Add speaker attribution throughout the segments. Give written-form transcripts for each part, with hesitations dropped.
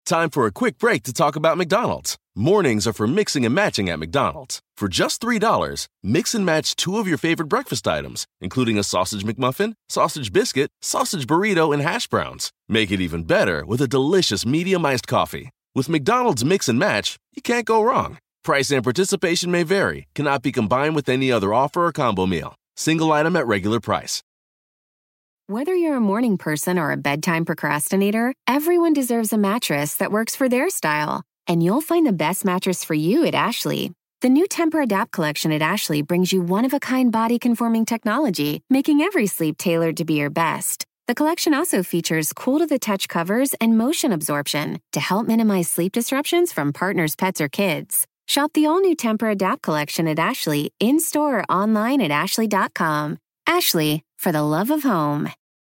Speaker 1: Time for a quick break to talk about McDonald's. Mornings are for mixing and matching at McDonald's. For just $3, mix and match 2 of your favorite breakfast items, including a sausage McMuffin, sausage biscuit, sausage burrito, and hash browns. Make it even better with a delicious medium iced coffee. With McDonald's Mix and Match, you can't go wrong. Price and participation may vary. Cannot be combined with any other offer or combo meal. Single item at regular price.
Speaker 2: Whether you're a morning person or a bedtime procrastinator, everyone deserves a mattress that works for their style. And you'll find the best mattress for you at Ashley. The new Tempur-Adapt collection at Ashley brings you one-of-a-kind body-conforming technology, making every sleep tailored to be your best. The collection also features cool-to-the-touch covers and motion absorption to help minimize sleep disruptions from partners, pets, or kids. Shop the all-new Tempur-Adapt collection at Ashley, in-store or online at ashley.com. Ashley, for the love of home.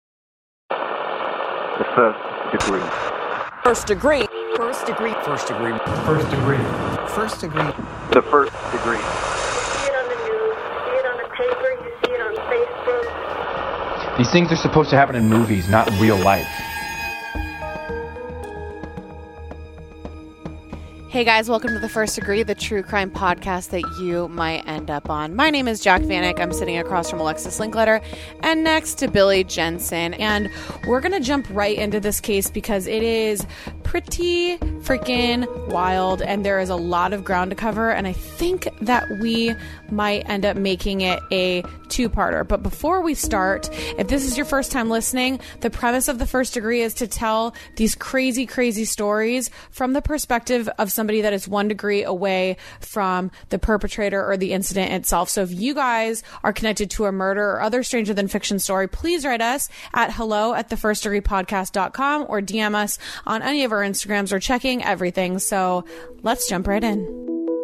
Speaker 3: The first degree.
Speaker 4: First degree.
Speaker 5: First degree.
Speaker 6: First degree.
Speaker 5: First degree.
Speaker 6: First degree.
Speaker 3: The first degree.
Speaker 7: You see it on the news, you see it on the paper, you see it on Facebook.
Speaker 5: These things are supposed to happen in movies, not in real life.
Speaker 8: Hey guys, welcome to The First Degree, the true crime podcast that you might end up on. My name is Jack Vanek. I'm sitting across from Alexis Linkletter and next to Billy Jensen. And we're going to jump right into this case because it is pretty freaking wild and there is a lot of ground to cover. And I think that we might end up making it a two-parter. But before we start, if this is your first time listening, the premise of The First Degree is to tell these crazy, crazy stories from the perspective of somebody that is 1 degree away from the perpetrator or the incident itself. So if you guys are connected to a murder or other stranger than fiction story, please write us at hello@thefirstdegreepodcast.com or DM us on any of our Instagrams. We're checking everything. So let's jump right in.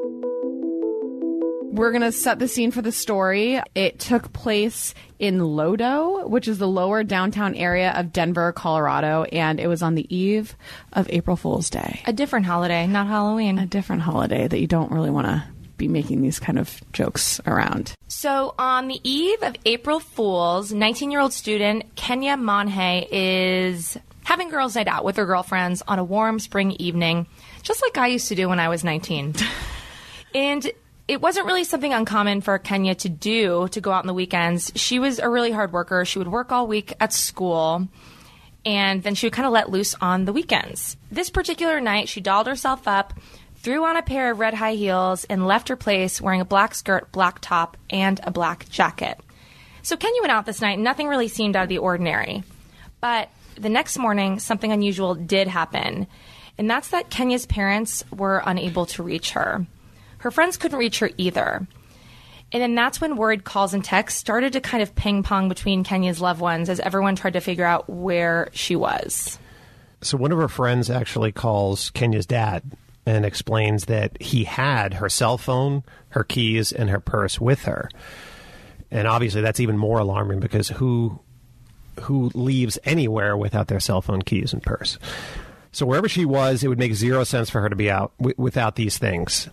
Speaker 8: We're going to set the scene for the story. It took place in Lodo, which is the lower downtown area of Denver, Colorado, and it was on the eve of April Fool's Day.
Speaker 9: A different holiday, not Halloween.
Speaker 8: A different holiday that you don't really want to be making these kind of jokes around.
Speaker 9: So on the eve of April Fool's, 19-year-old student Kenya Monhe is having girls' night out with her girlfriends on a warm spring evening, just like I used to do when I was 19. And it wasn't really something uncommon for Kenya to do, to go out on the weekends. She was a really hard worker. She would work all week at school, and then she would kind of let loose on the weekends. This particular night, she dolled herself up, threw on a pair of red high heels, and left her place wearing a black skirt, black top, and a black jacket. So Kenya went out this night, and nothing really seemed out of the ordinary. But the next morning, something unusual did happen, and that's that Kenya's parents were unable to reach her. Her friends couldn't reach her either. And then that's when worried calls and texts started to kind of ping-pong between Kenya's loved ones as everyone tried to figure out where she was.
Speaker 10: So one of her friends actually calls Kenya's dad and explains that he had her cell phone, her keys, and her purse with her. And obviously that's even more alarming because who leaves anywhere without their cell phone, keys, and purse? So wherever she was, it would make zero sense for her to be out without these things.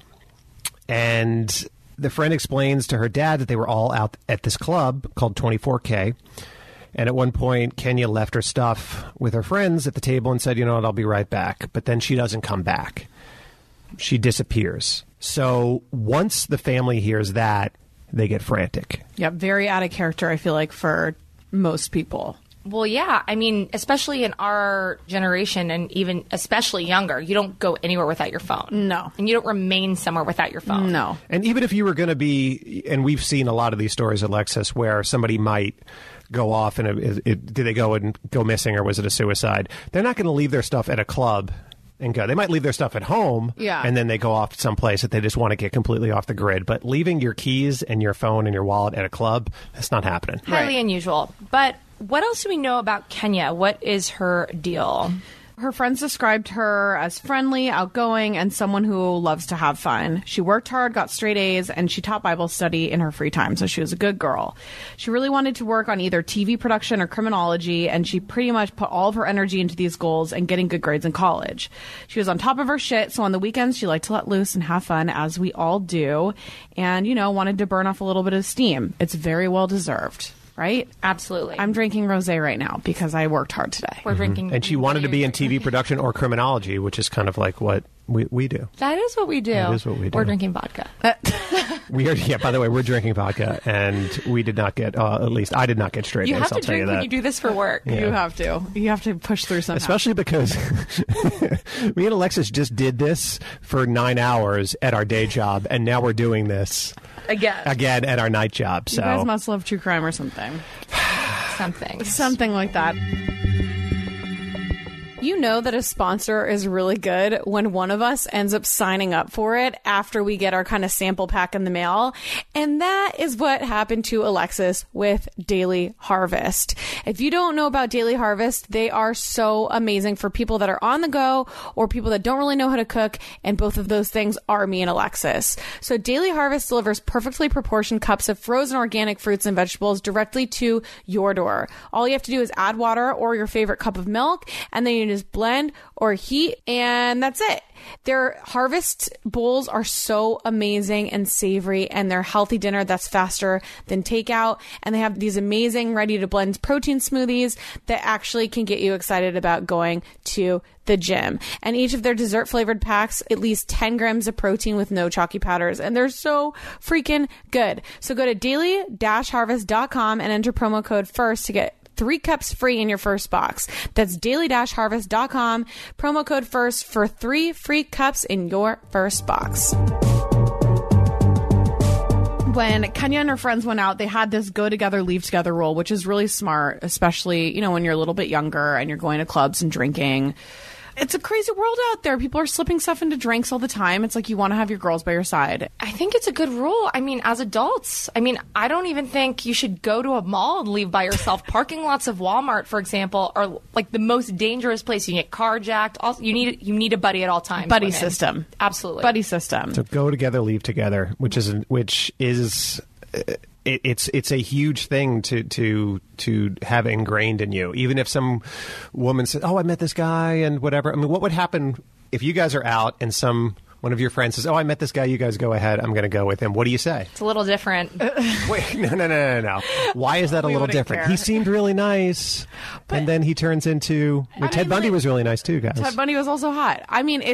Speaker 10: And the friend explains to her dad that they were all out at this club called 24K. And at one point, Kenya left her stuff with her friends at the table and said, you know what, I'll be right back. But then she doesn't come back. She disappears. So once the family hears that, they get frantic.
Speaker 8: Yeah, very out of character, I feel like, for most people.
Speaker 9: Well, yeah. I mean, especially in our generation and even especially younger, you don't go anywhere without your phone.
Speaker 8: No.
Speaker 9: And you don't remain somewhere without your phone.
Speaker 8: No.
Speaker 10: And even if you were going to be, and we've seen a lot of these stories, Alexis, where somebody might go off and did they go missing or was it a suicide? They're not going to leave their stuff at a club and go. They might leave their stuff at home, and then they go off someplace that they just want to get completely off the grid. But leaving your keys and your phone and your wallet at a club, that's not happening.
Speaker 9: Highly unusual. But what else do we know about Kenya? What is her deal?
Speaker 8: Her friends described her as friendly, outgoing, and someone who loves to have fun. She worked hard, got straight A's, and she taught Bible study in her free time, so she was a good girl. She really wanted to work on either TV production or criminology, and she pretty much put all of her energy into these goals and getting good grades in college. She was on top of her shit, so on the weekends she liked to let loose and have fun, as we all do, and, wanted to burn off a little bit of steam. It's very well deserved. right?
Speaker 9: Absolutely.
Speaker 8: I'm drinking rosé right now because I worked hard today.
Speaker 9: We're drinking.
Speaker 10: And she wanted to be in TV production or criminology, which is kind of like what we do.
Speaker 9: That is what we do.
Speaker 10: That is what we do.
Speaker 9: We're drinking vodka.
Speaker 10: We are, yeah, by the way, we're drinking vodka, and we did not get, at least I did not get straight
Speaker 9: You
Speaker 10: A's,
Speaker 9: have
Speaker 10: I'll
Speaker 9: to
Speaker 10: tell you
Speaker 9: drink when
Speaker 10: that.
Speaker 9: you do this for work.
Speaker 10: Yeah.
Speaker 8: You have to. You have to push through somehow.
Speaker 10: Especially because me and Alexis just did this for 9 hours at our day job, and now we're doing this again at our night job. So
Speaker 8: You guys must love true crime or something. Something like that. You know that a sponsor is really good when one of us ends up signing up for it after we get our kind of sample pack in the mail. And that is what happened to Alexis with Daily Harvest. If you don't know about Daily Harvest, they are so amazing for people that are on the go or people that don't really know how to cook. And both of those things are me and Alexis. So Daily Harvest delivers perfectly proportioned cups of frozen organic fruits and vegetables directly to your door. All you have to do is add water or your favorite cup of milk, and then you just blend or heat, and that's it. Their Harvest bowls are so amazing and savory, and they're healthy dinner that's faster than takeout. And they have these amazing ready to blend protein smoothies that actually can get you excited about going to the gym. And each of their dessert flavored packs at least 10 grams of protein with no chalky powders, and they're so freaking good. So go to daily-harvest.com and enter promo code FIRST to get 3 cups free in your first box. That's daily-harvest.com. Promo code FIRST for 3 free cups in your first box. When Kenya and her friends went out, they had this go together, leave together rule, which is really smart, especially, when you're a little bit younger and you're going to clubs and drinking. It's a crazy world out there. People are slipping stuff into drinks all the time. It's like you want to have your girls by your side.
Speaker 9: I think it's a good rule. As adults, I don't even think you should go to a mall and leave by yourself. Parking lots of Walmart, for example, are like the most dangerous place. You can get carjacked. Also, you need a buddy at all times.
Speaker 8: Buddy
Speaker 9: women.
Speaker 8: system.
Speaker 9: Absolutely.
Speaker 8: Buddy system.
Speaker 10: So go together, leave together, which is it's a huge thing to have ingrained in you. Even if some woman says, "Oh, I met this guy," and whatever. What would happen if you guys are out and one of your friends says, "Oh, I met this guy. You guys go ahead. I'm going to go with him." What do you say?
Speaker 9: It's a little different.
Speaker 10: Wait, no. Why is that a little different?
Speaker 8: Care.
Speaker 10: He seemed really nice, and then he turns into. Ted Bundy was really nice too, guys.
Speaker 8: Ted Bundy was also hot.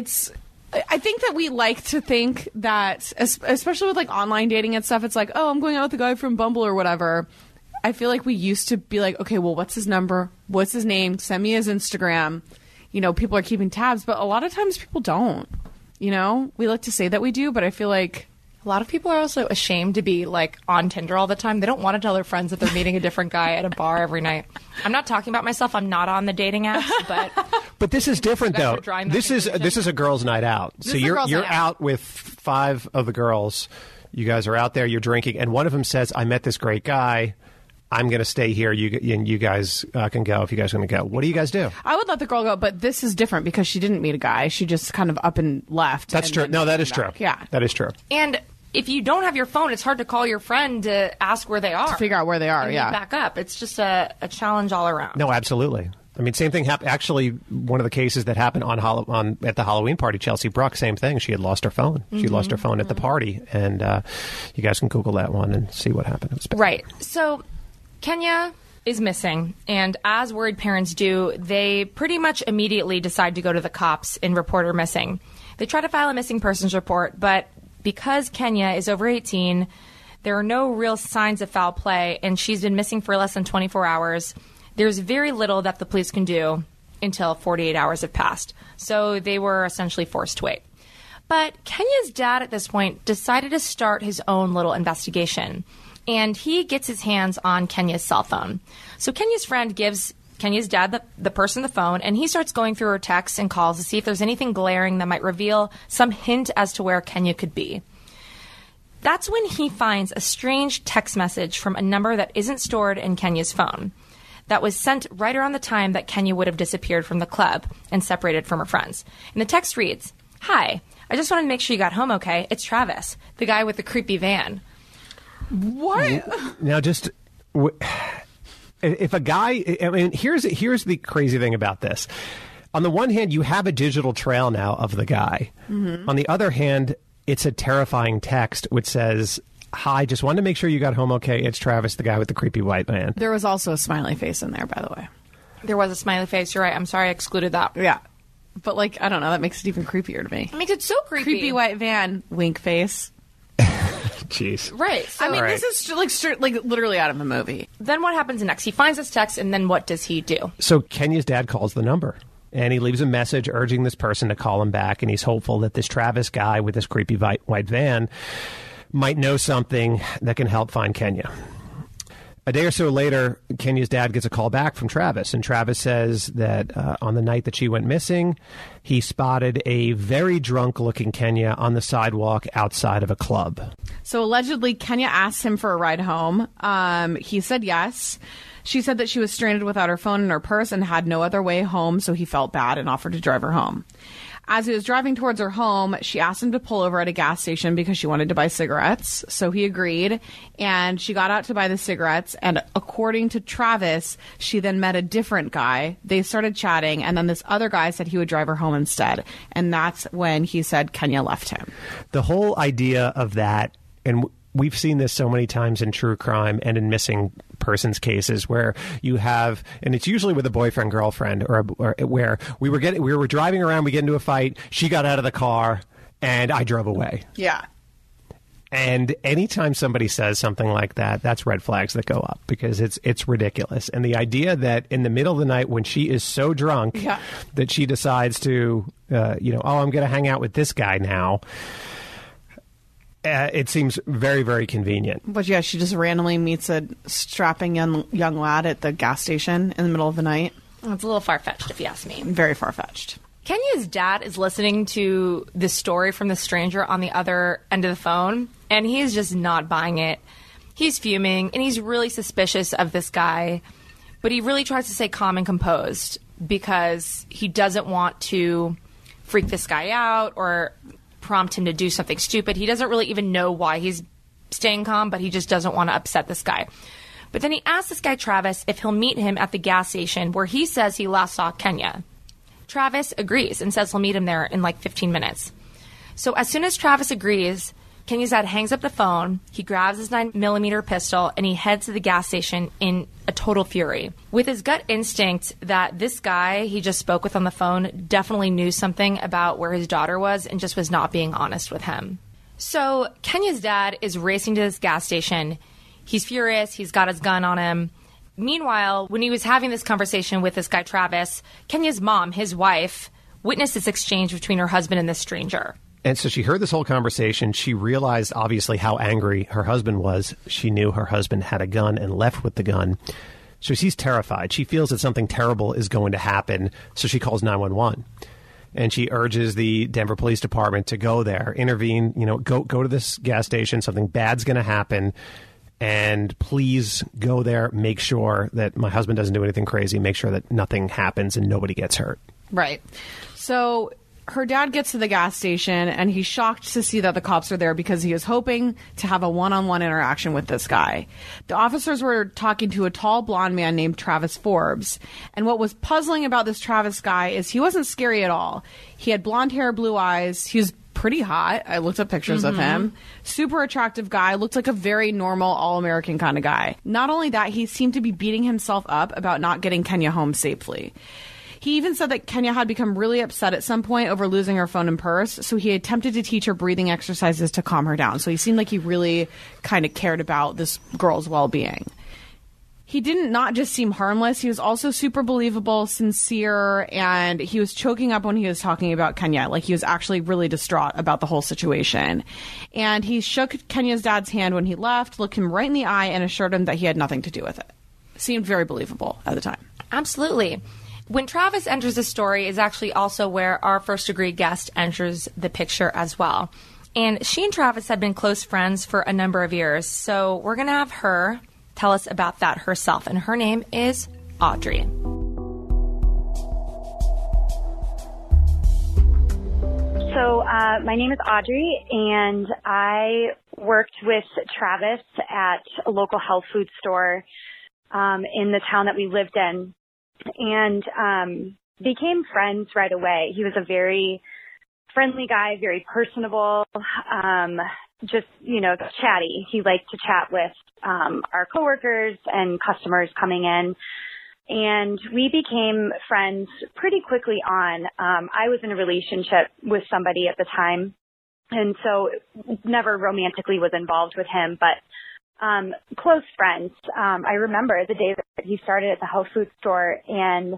Speaker 8: I think that we like to think that, especially with like online dating and stuff, it's like, oh, I'm going out with a guy from Bumble or whatever. I feel like we used to be like, okay, well, what's his number? What's his name? Send me his Instagram. People are keeping tabs, but a lot of times people don't. We like to say that we do, but I feel like
Speaker 9: a lot of people are also ashamed to be like on Tinder all the time. They don't want to tell their friends that they're meeting a different guy at a bar every night. I'm not talking about myself. I'm not on the dating apps,
Speaker 10: but this is different though. This is a girls' night out. So you're out with 5 of the girls. You guys are out there. You're drinking, and one of them says, "I met this great guy. I'm going to stay here. You guys can go if you guys are going to go." What do you guys do?
Speaker 8: I would let the girl go, but this is different because she didn't meet a guy. She just kind of up and left.
Speaker 10: That's true. No, that is true.
Speaker 8: Yeah,
Speaker 10: that is true.
Speaker 9: And if you don't have your phone, it's hard to call your friend to ask where they are.
Speaker 8: To figure out where they are,
Speaker 9: and
Speaker 8: yeah.
Speaker 9: Back up. It's just a challenge all around.
Speaker 10: No, absolutely. Same thing happened. Actually, one of the cases that happened at the Halloween party, Chelsea Bruck, same thing. She had lost her phone. She lost her phone at the party. And you guys can Google that one and see what happened. It was bad.
Speaker 9: Right. So Kenya is missing. And as worried parents do, they pretty much immediately decide to go to the cops and report her missing. They try to file a missing persons report, but because Kenya is over 18, there are no real signs of foul play, and she's been missing for less than 24 hours. There's very little that the police can do until 48 hours have passed. So they were essentially forced to wait. But Kenya's dad at this point decided to start his own little investigation, and he gets his hands on Kenya's cell phone. So Kenya's friend gives Kenya's dad the person the phone, and he starts going through her texts and calls to see if there's anything glaring that might reveal some hint as to where Kenya could be. That's when he finds a strange text message from a number that isn't stored in Kenya's phone that was sent right around the time that Kenya would have disappeared from the club and separated from her friends. And the text reads, "Hi, I just wanted to make sure you got home okay. It's Travis, the guy with the creepy van."
Speaker 8: What?
Speaker 10: Now, just... If a guy, here's the crazy thing about this. On the one hand, you have a digital trail now of the guy. Mm-hmm. On the other hand, it's a terrifying text which says, Hi, just wanted to make sure you got home okay. It's Travis, the guy with the creepy white van.
Speaker 8: There was also a smiley face in there, by the way.
Speaker 9: There was a smiley face. You're right. I'm sorry I excluded that.
Speaker 8: Yeah. But, like, I don't know. That makes it even creepier to me.
Speaker 9: It makes it so creepy.
Speaker 8: Creepy white van, wink face.
Speaker 10: Jeez.
Speaker 9: Right. So
Speaker 8: I mean, this is like literally out of a movie.
Speaker 9: then what happens next? He finds this text, and then what does he do?
Speaker 10: So Kenya's dad calls the number, and he leaves a message urging this person to call him back, and he's hopeful that this Travis guy with this creepy white van might know something that can help find Kenya. A day or so later, Kenya's dad gets a call back from Travis, and Travis says that on the night that she went missing, he spotted a very drunk-looking Kenya on the sidewalk outside of a club.
Speaker 8: So allegedly, Kenya asked him for a ride home. He said yes. She said that she was stranded without her phone and her purse and had no other way home, so he felt bad and offered to drive her home. As he was driving towards her home, she asked him to pull over at a gas station because she wanted to buy cigarettes. So he agreed, and she got out to buy the cigarettes. And according to Travis, she then met a different guy. They started chatting, and then this other guy said he would drive her home instead. And that's when he said Kenya left him.
Speaker 10: The whole idea of that, and we've seen this so many times in true crime and in missing persons cases where you have, and it's usually with a boyfriend, girlfriend, or where we were driving around, we get into a fight, she got out of the car, and I drove away.
Speaker 8: Yeah.
Speaker 10: And anytime somebody says something like that, that's red flags that go up because it's ridiculous. And the idea that in the middle of the night when she is so drunk that she decides to, I'm going to hang out with this guy now. It seems very, very convenient.
Speaker 8: But yeah, she just randomly meets a strapping young lad at the gas station in the middle of the night.
Speaker 9: It's a little far-fetched, if you ask me.
Speaker 8: Very far-fetched.
Speaker 9: Kenya's dad is listening to this story from the stranger on the other end of the phone, and he's just not buying it. He's fuming, and he's really suspicious of this guy, but he really tries to stay calm and composed because he doesn't want to freak this guy out or prompt him to do something stupid. He doesn't really even know why he's staying calm, but he just doesn't want to upset this guy. But then he asks this guy Travis if he'll meet him at the gas station where he says he last saw Kenya. Travis agrees and says he'll meet him there in like 15 minutes. So as soon as Travis agrees, Kenya's dad hangs up the phone, he grabs his 9mm pistol, and he heads to the gas station in a total fury. With his gut instinct that this guy he just spoke with on the phone definitely knew something about where his daughter was and just was not being honest with him. So Kenya's dad is racing to this gas station. He's furious. He's got his gun on him. Meanwhile, when he was having this conversation with this guy Travis, Kenya's mom, his wife, witnessed this exchange between her husband and this stranger.
Speaker 10: And so she heard this whole conversation. She realized, obviously, how angry her husband was. She knew her husband had a gun and left with the gun. So she's terrified. She feels that something terrible is going to happen. So she calls 911. And she urges the Denver Police Department to go there, intervene, go to this gas station. Something bad's going to happen. And please go there. Make sure that my husband doesn't do anything crazy. Make sure that nothing happens and nobody gets hurt.
Speaker 8: Right. So her dad gets to the gas station and he's shocked to see that the cops are there because he is hoping to have a one-on-one interaction with this guy. The officers were talking to a tall blonde man named Travis Forbes. And what was puzzling about this Travis guy is he wasn't scary at all. He had blonde hair, blue eyes. He was pretty hot. I looked up pictures of him. Super attractive guy. Looked like a very normal, all-American kind of guy. Not only that, he seemed to be beating himself up about not getting Kenya home safely. He even said that Kenya had become really upset at some point over losing her phone and purse, so he attempted to teach her breathing exercises to calm her down. So he seemed like he really kind of cared about this girl's well-being. He didn't not just seem harmless, he was also super believable, sincere, and he was choking up when he was talking about Kenya. Like, he was actually really distraught about the whole situation. And he shook Kenya's dad's hand when he left, looked him right in the eye, and assured him that he had nothing to do with it. Seemed very believable at the time.
Speaker 9: Absolutely. When Travis enters the story is actually also where our first degree guest enters the picture as well. And she and Travis have been close friends for a number of years. So we're going to have her tell us about that herself. And her name is Audrey.
Speaker 4: So my name is Audrey, and I worked with Travis at a local health food store in the town that we lived in. And became friends right away. He was a very friendly guy, very personable, just, chatty. He liked to chat with our coworkers and customers coming in. And we became friends pretty quickly on. I was in a relationship with somebody at the time, and so never romantically was involved with him, but close friends. I remember the day that he started at the health food store, and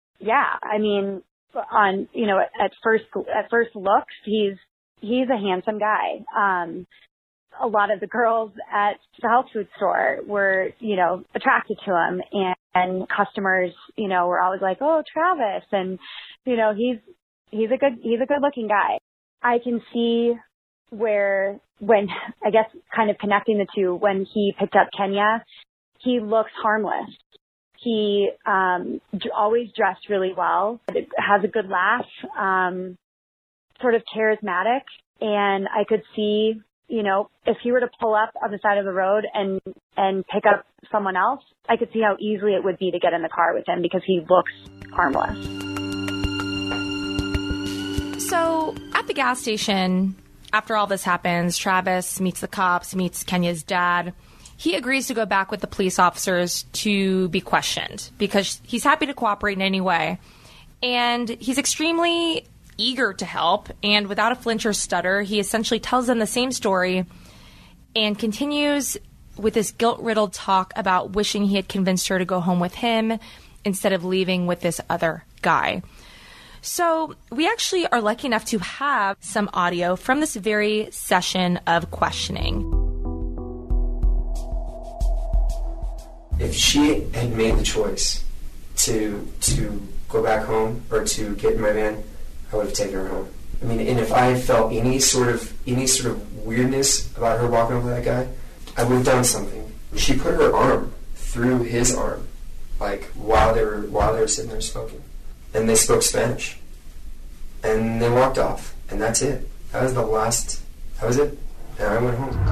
Speaker 4: at first looks, he's a handsome guy. A lot of the girls at the health food store were, attracted to him, and customers, were always like, "Oh, Travis," and he's a good looking guy. I can see where, when I guess kind of connecting the two, when he picked up Kenya, he looks harmless. He always dressed really well, has a good laugh, sort of charismatic, and I could see, if he were to pull up on the side of the road and pick up someone else, I could see how easily it would be to get in the car with him because he looks harmless.
Speaker 9: So at the gas station, after all this happens, Travis meets the cops, meets Kenya's dad. He agrees to go back with the police officers to be questioned because he's happy to cooperate in any way. And he's extremely eager to help, and without a flinch or stutter, he essentially tells them the same story and continues with this guilt-riddled talk about wishing he had convinced her to go home with him instead of leaving with this other guy. So we actually are lucky enough to have some audio from this very session of questioning.
Speaker 6: If she had made the choice to go back home or to get in my van, I would have taken her home. I mean, and if I felt any sort of weirdness about her walking over that guy, I would have done something. She put her arm through his arm, like while they were sitting there smoking, and they spoke Spanish, and they walked off, and that's it. That was it, and I went home.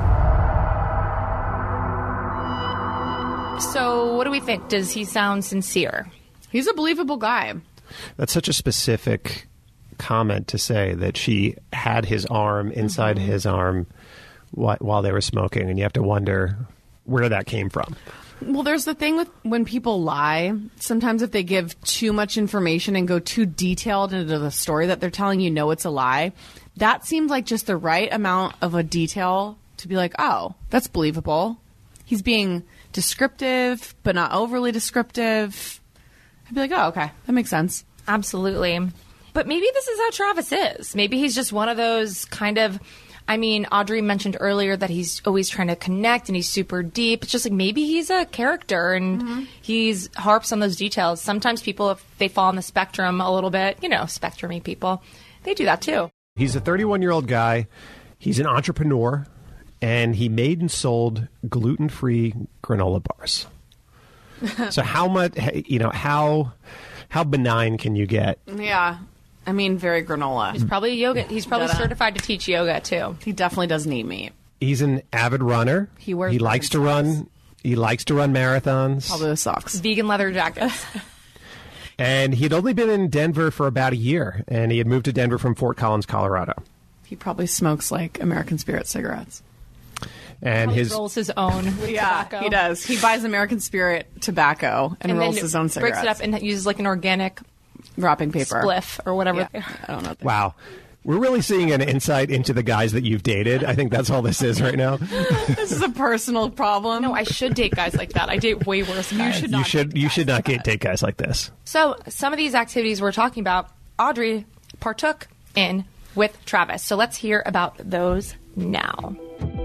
Speaker 9: So what do we think? Does he sound sincere?
Speaker 8: He's a believable guy.
Speaker 10: That's such a specific comment to say that she had his arm inside his arm while they were smoking, and you have to wonder where that came from.
Speaker 8: Well, there's the thing with when people lie, sometimes if they give too much information and go too detailed into the story that they're telling, it's a lie. That seems like just the right amount of a detail to be like, oh, that's believable. He's being descriptive, but not overly descriptive. I'd be like, oh, okay, that makes sense.
Speaker 9: Absolutely. But maybe this is how Travis is. Maybe he's just one of those kind of, Audrey mentioned earlier that he's always trying to connect and he's super deep. It's just like maybe he's a character and he's harps on those details. Sometimes people, if they fall on the spectrum a little bit, spectrum-y people, they do that too.
Speaker 10: He's a 31-year-old guy. He's an entrepreneur, and he made and sold gluten-free granola bars. So how much, how benign can you get?
Speaker 8: Yeah. Very granola.
Speaker 9: He's probably yoga. He's probably certified to teach yoga too.
Speaker 8: He definitely doesn't eat meat.
Speaker 10: He's an avid runner.
Speaker 8: He
Speaker 10: likes to run. He likes to run marathons.
Speaker 8: Probably the socks.
Speaker 9: Vegan leather jackets.
Speaker 10: And he had only been in Denver for about a year, and he had moved to Denver from Fort Collins, Colorado.
Speaker 8: He probably smokes like American Spirit cigarettes.
Speaker 10: And
Speaker 9: he rolls his own with tobacco.
Speaker 8: He does. He buys American Spirit tobacco and rolls his own cigarettes.
Speaker 9: Breaks it up and uses like an organic
Speaker 8: wrapping paper.
Speaker 9: Spliff or whatever.
Speaker 8: Yeah. I don't know.
Speaker 10: Wow. We're really seeing an insight into the guys that you've dated. I think that's all this is right now.
Speaker 8: This is a personal problem.
Speaker 9: No, I should date guys like that. I date way worse guys.
Speaker 10: You should not date guys like this.
Speaker 9: So some of these activities we're talking about, Audrey partook in with Travis. So let's hear about those now.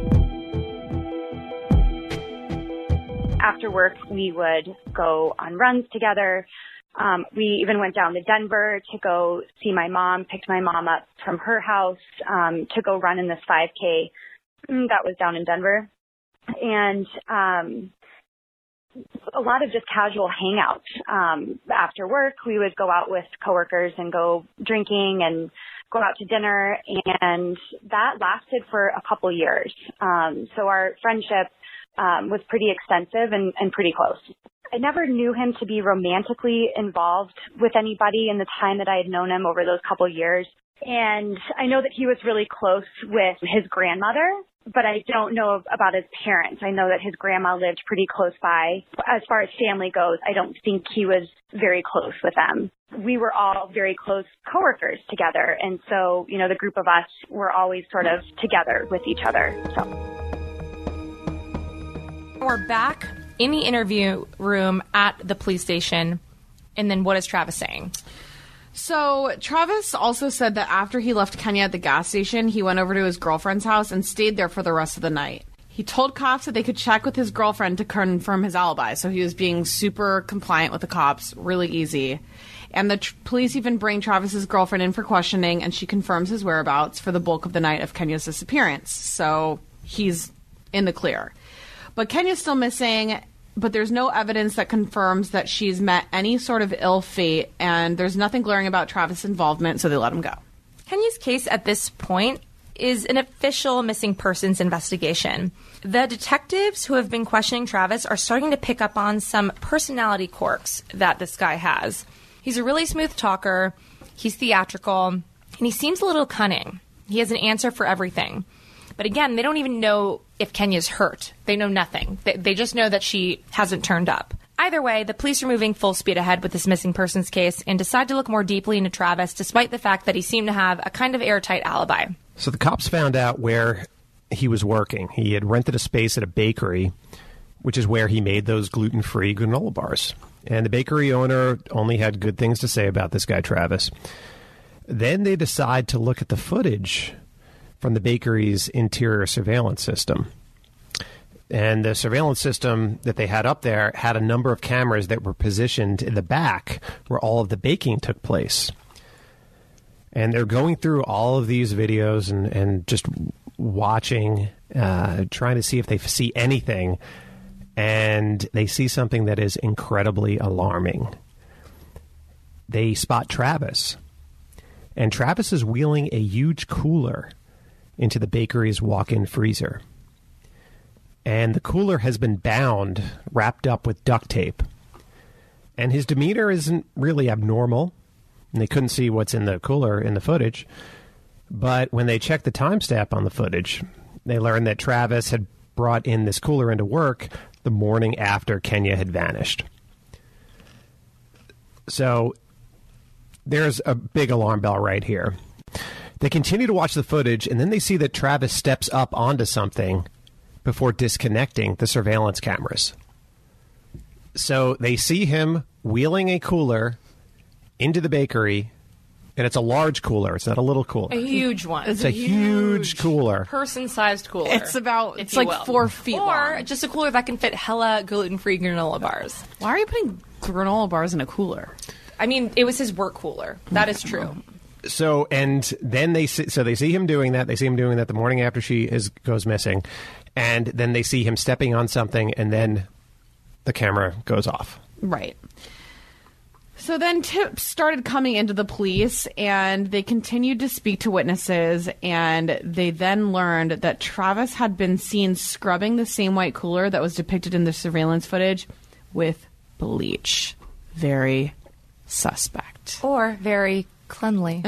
Speaker 4: After work, we would go on runs together. We even went down to Denver to go see my mom, picked my mom up from her house to go run in this 5K that was down in Denver. And a lot of just casual hangouts. After work, we would go out with coworkers and go drinking and go out to dinner. And that lasted for a couple years. So our friendship was pretty extensive and pretty close. I never knew him to be romantically involved with anybody in the time that I had known him over those couple years. And I know that he was really close with his grandmother. but I don't know about his parents. I know that his grandma lived pretty close by. As far as family goes, I don't think he was very close with them. We were all very close coworkers together. And so, you know, the group of us were always sort of together with each other. So
Speaker 9: we're back in the interview room at the police station. And then what is Travis saying?
Speaker 8: So Travis also said that after he left Kenya at the gas station, he went over to his girlfriend's house and stayed there for the rest of the night. He told cops that they could check with his girlfriend to confirm his alibi. So he was being super compliant with the cops, really easy. And the police even bring Travis's girlfriend in for questioning, and she confirms his whereabouts for the bulk of the night of Kenya's disappearance. So he's in the clear. But Kenya's still missing, but there's no evidence that confirms that she's met any sort of ill fate, and there's nothing glaring about Travis' involvement, so they let him go.
Speaker 9: Kenya's case at this point is an official missing persons investigation. The detectives who have been questioning Travis are starting to pick up on some personality quirks that this guy has. He's a really smooth talker, he's theatrical, and he seems a little cunning. He has an answer for everything. But again, they don't even know if Kenya's hurt. They know nothing. They just know that she hasn't turned up. Either way, the police are moving full speed ahead with this missing persons case and decide to look more deeply into Travis, despite the fact that he seemed to have a kind of airtight alibi.
Speaker 10: So the cops found out where he was working. He had rented a space at a bakery, which is where he made those gluten-free granola bars. And the bakery owner only had good things to say about this guy, Travis. Then they decide to look at the footage from the bakery's interior surveillance system. And the surveillance system that they had up there had a number of cameras that were positioned in the back where all of the baking took place. And they're going through all of these videos and just watching, trying to see if they see anything. And they see something that is incredibly alarming. They spot Travis. And Travis is wheeling a huge cooler into the bakery's walk-in freezer. And the cooler has been bound, wrapped up with duct tape. And his demeanor isn't really abnormal. And they couldn't see what's in the cooler in the footage. But when they checked the timestamp on the footage, they learned that Travis had brought in this cooler into work the morning after Kenya had vanished. So there's a big alarm bell right here. They continue to watch the footage, and then they see that Travis steps up onto something before disconnecting the surveillance cameras. So they see him wheeling a cooler into the bakery, and it's a large cooler. It's not a little cooler.
Speaker 9: A huge one.
Speaker 10: It's a huge cooler.
Speaker 9: Person-sized cooler.
Speaker 8: It's like 4 feet long.
Speaker 9: Or just a cooler that can fit hella gluten-free granola bars.
Speaker 8: Why are you putting granola bars in a cooler?
Speaker 9: I mean, it was his work cooler. That is true.
Speaker 10: So, and then they see him doing that. They see him doing that the morning after she goes missing. And then they see him stepping on something, and then the camera goes off.
Speaker 8: Right. So then tips started coming into the police, and they continued to speak to witnesses, and they then learned that Travis had been seen scrubbing the same white cooler that was depicted in the surveillance footage with bleach. Very suspect.
Speaker 9: Or very cleanly.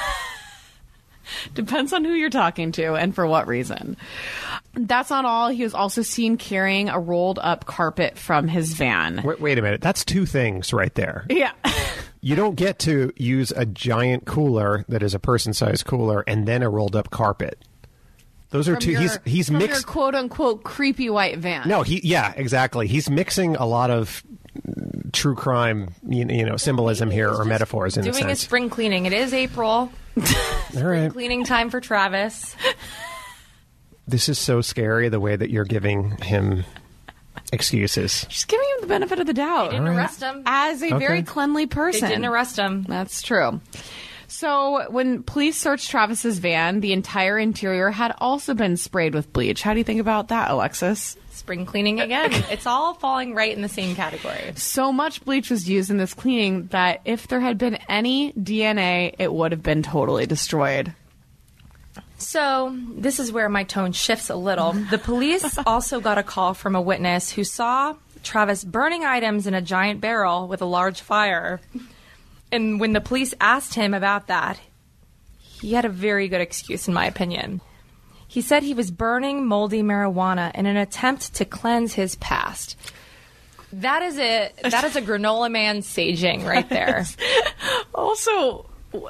Speaker 8: Depends on who you're talking to and for what reason. That's not all. He was also seen carrying a rolled up carpet from his van.
Speaker 10: Wait a minute. That's two things right there.
Speaker 8: Yeah.
Speaker 10: You don't get to use a giant cooler that is a person-sized cooler and then a rolled up carpet. Those are two. He's
Speaker 8: from
Speaker 10: mixed.
Speaker 8: Your quote unquote creepy white van.
Speaker 10: No, yeah, exactly. He's mixing a lot of true crime, symbolism here or metaphors in a sense.
Speaker 9: Doing a spring cleaning. It is April.
Speaker 10: All right.
Speaker 9: Cleaning time for Travis.
Speaker 10: This is so scary, the way that you're giving him excuses.
Speaker 8: Just giving him the benefit of the doubt.
Speaker 9: They didn't arrest him.
Speaker 8: As a very cleanly person.
Speaker 9: They didn't arrest him.
Speaker 8: That's true. So when police searched Travis's van, the entire interior had also been sprayed with bleach. How do you think about that, Alexis?
Speaker 9: Spring cleaning again. It's all falling right in the same category.
Speaker 8: So much bleach was used in this cleaning that if there had been any DNA, it would have been totally destroyed.
Speaker 9: So this is where my tone shifts a little. The police also got a call from a witness who saw Travis burning items in a giant barrel with a large fire. And when the police asked him about that, he had a very good excuse, in my opinion. He said he was burning moldy marijuana in an attempt to cleanse his past. That is a granola man saging right there.
Speaker 8: Also,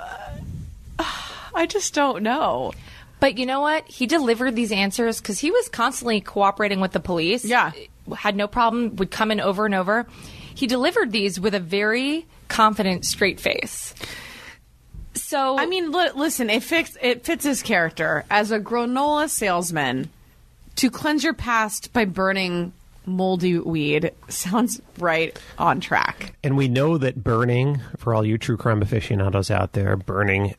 Speaker 8: I just don't know.
Speaker 9: But you know what? He delivered these answers because he was constantly cooperating with the police.
Speaker 8: Yeah.
Speaker 9: Had no problem, would come in over and over. He delivered these with a very confident, straight face. So,
Speaker 8: I mean, listen, it fits his character as a granola salesman. To cleanse your past by burning moldy weed sounds right on track.
Speaker 10: And we know that burning, for all you true crime aficionados out there, burning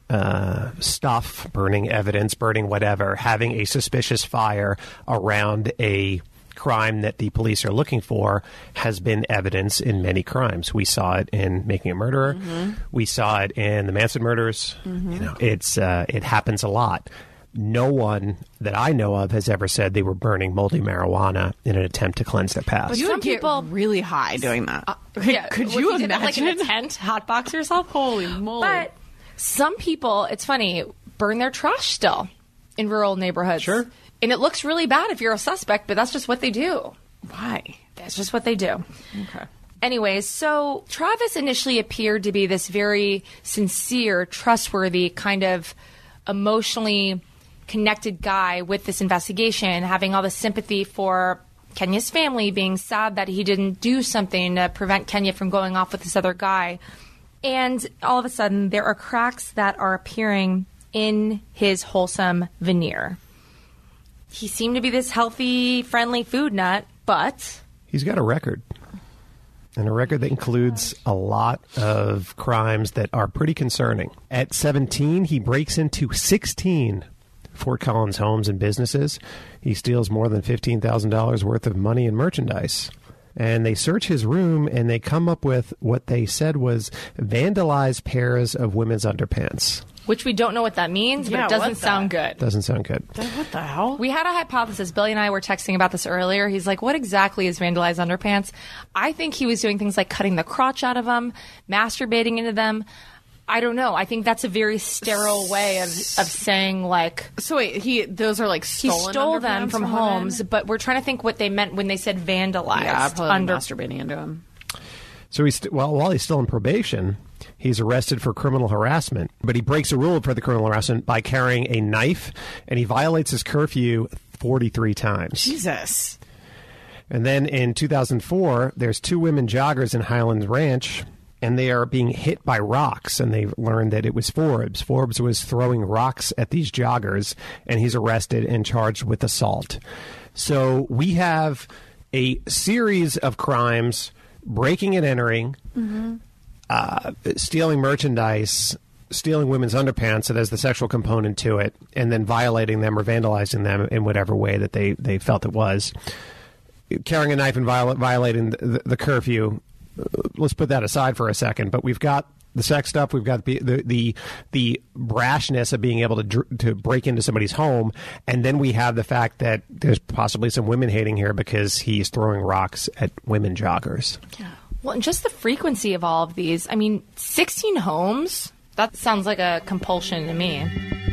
Speaker 10: stuff, burning evidence, burning whatever, having a suspicious fire around a crime that the police are looking for has been evidence in many crimes. We saw it in Making a Murderer. Mm-hmm. We saw it in the Manson murders. Mm-hmm. You know, it happens a lot. No one that I know of has ever said they were burning moldy marijuana in an attempt to cleanse their past.
Speaker 8: But you would get really high doing that.
Speaker 9: Yeah,
Speaker 8: could you imagine?
Speaker 9: Like in a tent, hotbox yourself?
Speaker 8: Holy moly.
Speaker 9: But some people, it's funny, burn their trash still in rural neighborhoods.
Speaker 10: Sure.
Speaker 9: And it looks really bad if you're a suspect, but that's just what they do.
Speaker 8: Why?
Speaker 9: That's just what they do.
Speaker 8: Okay.
Speaker 9: Anyways, so Travis initially appeared to be this very sincere, trustworthy, kind of emotionally connected guy with this investigation, having all the sympathy for Kenya's family, being sad that he didn't do something to prevent Kenya from going off with this other guy. And all of a sudden, there are cracks that are appearing in his wholesome veneer. He seemed to be this healthy, friendly food nut, but
Speaker 10: he's got a record. And a record that includes a lot of crimes that are pretty concerning. At 17, he breaks into 16 Fort Collins homes and businesses. He steals more than $15,000 worth of money and merchandise. And they search his room, and they come up with what they said was vandalized pairs of women's underpants.
Speaker 9: Which we don't know what that means, but it doesn't sound good.
Speaker 10: Doesn't sound good.
Speaker 8: What the hell?
Speaker 9: We had a hypothesis. Billy and I were texting about this earlier. He's like, what exactly is vandalized underpants? I think he was doing things like cutting the crotch out of them, masturbating into them. I don't know. I think that's a very sterile way of saying, like...
Speaker 8: So wait, those are like stolen
Speaker 9: He stole them from homes, but we're trying to think what they meant when they said vandalized.
Speaker 8: Yeah, probably masturbating into them.
Speaker 10: So while he's still in probation, he's arrested for criminal harassment. But he breaks a rule for the criminal harassment by carrying a knife, and he violates his curfew 43 times.
Speaker 8: Jesus.
Speaker 10: And then in 2004, there's two women joggers in Highlands Ranch, and they are being hit by rocks, and they learned that it was Forbes. Forbes was throwing rocks at these joggers, and he's arrested and charged with assault. So we have a series of crimes: breaking and entering, stealing merchandise, stealing women's underpants that has the sexual component to it, and then violating them or vandalizing them in whatever way that they felt it was. Carrying a knife and violating the curfew. Let's put that aside for a second. But we've got the sex stuff. We've got the brashness of being able to break into somebody's home, and then we have the fact that there's possibly some women hating here because he's throwing rocks at women joggers.
Speaker 9: Yeah. Well, and just the frequency of all of these. I mean, 16 homes? That sounds like a compulsion to me.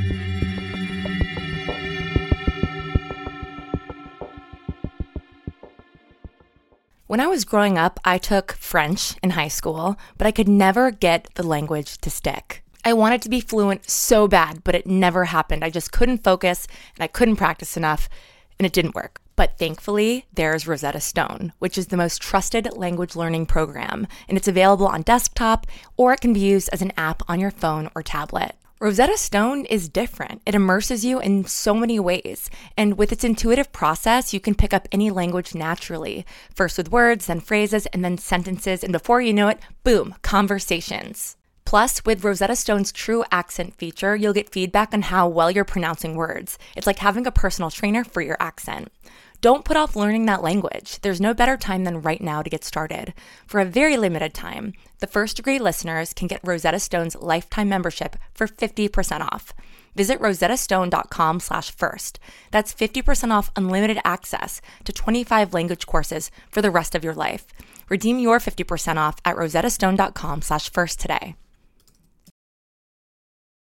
Speaker 9: When I was growing up, I took French in high school, but I could never get the language to stick. I wanted to be fluent so bad, but it never happened. I just couldn't focus, and I couldn't practice enough, and it didn't work. But thankfully, there's Rosetta Stone, which is the most trusted language learning program, and it's available on desktop, or it can be used as an app on your phone or tablet. Rosetta Stone is different. It immerses you in so many ways. And with its intuitive process, you can pick up any language naturally. First with words, then phrases, and then sentences. And before you know it, boom, conversations. Plus, with Rosetta Stone's True Accent feature, you'll get feedback on how well you're pronouncing words. It's like having a personal trainer for your accent. Don't put off learning that language. There's no better time than right now to get started. For a very limited time, the First Degree listeners can get Rosetta Stone's lifetime membership for 50% off. Visit rosettastone.com/first. That's 50% off unlimited access to 25 language courses for the rest of your life. Redeem your 50% off at rosettastone.com/first today.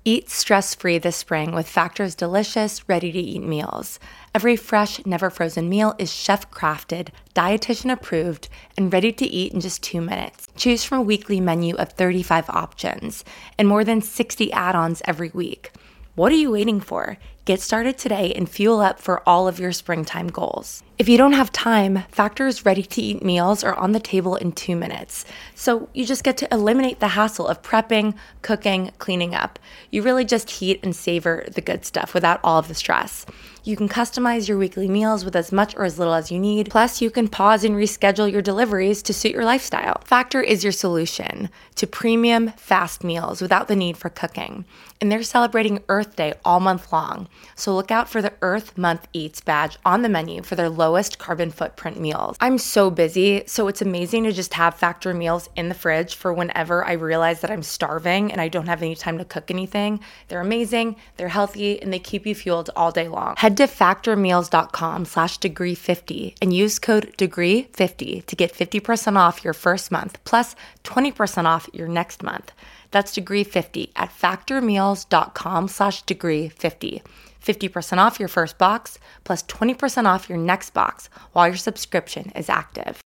Speaker 9: Eat stress-free this spring with Factor's delicious, ready-to-eat meals. Every fresh, never frozen meal is chef-crafted, dietitian approved, and ready to eat in just 2 minutes. Choose from a weekly menu of 35 options and more than 60 add-ons every week. What are you waiting for? Get started today and fuel up for all of your springtime goals. If you don't have time, Factor's ready-to-eat meals are on the table in 2 minutes. So you just get to eliminate the hassle of prepping, cooking, cleaning up. You really just heat and savor the good stuff without all of the stress. You can customize your weekly meals with as much or as little as you need. Plus, you can pause and reschedule your deliveries to suit your lifestyle. Factor is your solution to premium, fast meals without the need for cooking. And they're celebrating Earth Day all month long. So look out for the Earth Month Eats badge on the menu for their lowest carbon footprint meals. I'm so busy, so it's amazing to just have Factor meals in the fridge for whenever I realize that I'm starving and I don't have any time to cook anything. They're amazing, they're healthy, and they keep you fueled all day long. Head to factormeals.com/degree50 and use code degree50 to get 50% off your first month plus 20% off your next month. That's degree50 at factormeals.com/degree50. 50% off your first box plus 20% off your next box while your subscription is active.